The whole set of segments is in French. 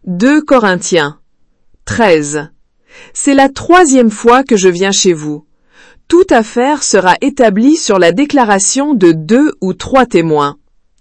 2 Corinthiens 13. C'est la 3e fois que je viens chez vous. Toute affaire sera établie sur la déclaration de 2 ou 3 témoins.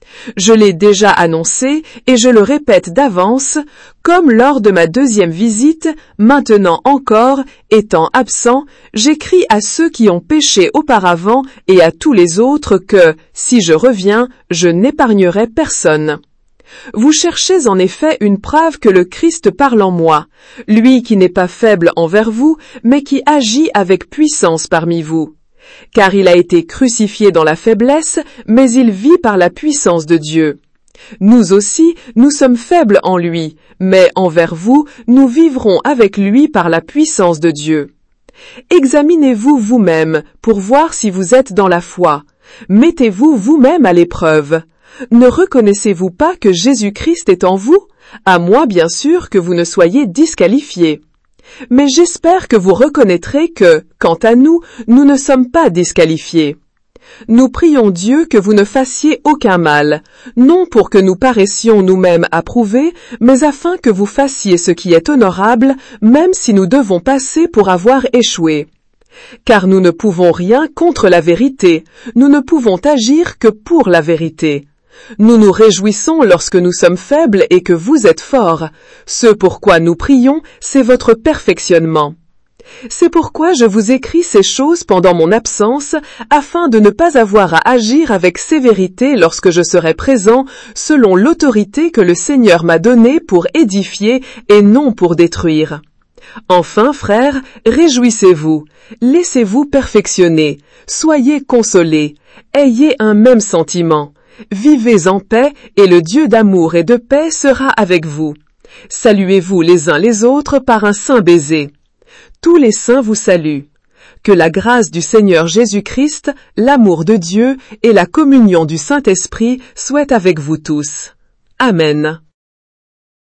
Je l'ai déjà annoncé et je le répète d'avance, comme lors de ma 2e visite, maintenant encore, étant absent, j'écris à ceux qui ont péché auparavant et à tous les autres que, si je reviens, je n'épargnerai personne. Vous cherchez en effet une preuve que le Christ parle en moi, lui qui n'est pas faible envers vous, mais qui agit avec puissance parmi vous. Car il a été crucifié dans la faiblesse, mais il vit par la puissance de Dieu. Nous aussi, nous sommes faibles en lui, mais envers vous, nous vivrons avec lui par la puissance de Dieu. Examinez-vous vous-même pour voir si vous êtes dans la foi. Mettez-vous vous-même à l'épreuve. Ne reconnaissez-vous pas que Jésus-Christ est en vous? À moins bien sûr que vous ne soyez disqualifiés. Mais j'espère que vous reconnaîtrez que, quant à nous, nous ne sommes pas disqualifiés. Nous prions Dieu que vous ne fassiez aucun mal, non pour que nous paraissions nous-mêmes approuvés, mais afin que vous fassiez ce qui est honorable, même si nous devons passer pour avoir échoué. Car nous ne pouvons rien contre la vérité, nous ne pouvons agir que pour la vérité. Nous nous réjouissons lorsque nous sommes faibles et que vous êtes forts. Ce pourquoi nous prions, c'est votre perfectionnement. C'est pourquoi je vous écris ces choses pendant mon absence, afin de ne pas avoir à agir avec sévérité lorsque je serai présent, selon l'autorité que le Seigneur m'a donnée pour édifier et non pour détruire. Enfin, frères, réjouissez-vous, laissez-vous perfectionner, soyez consolés, ayez un même sentiment. Vivez en paix et le Dieu d'amour et de paix sera avec vous. Saluez-vous les uns les autres par un saint baiser. Tous les saints vous saluent. Que la grâce du Seigneur Jésus-Christ, l'amour de Dieu et la communion du Saint-Esprit soient avec vous tous. Amen.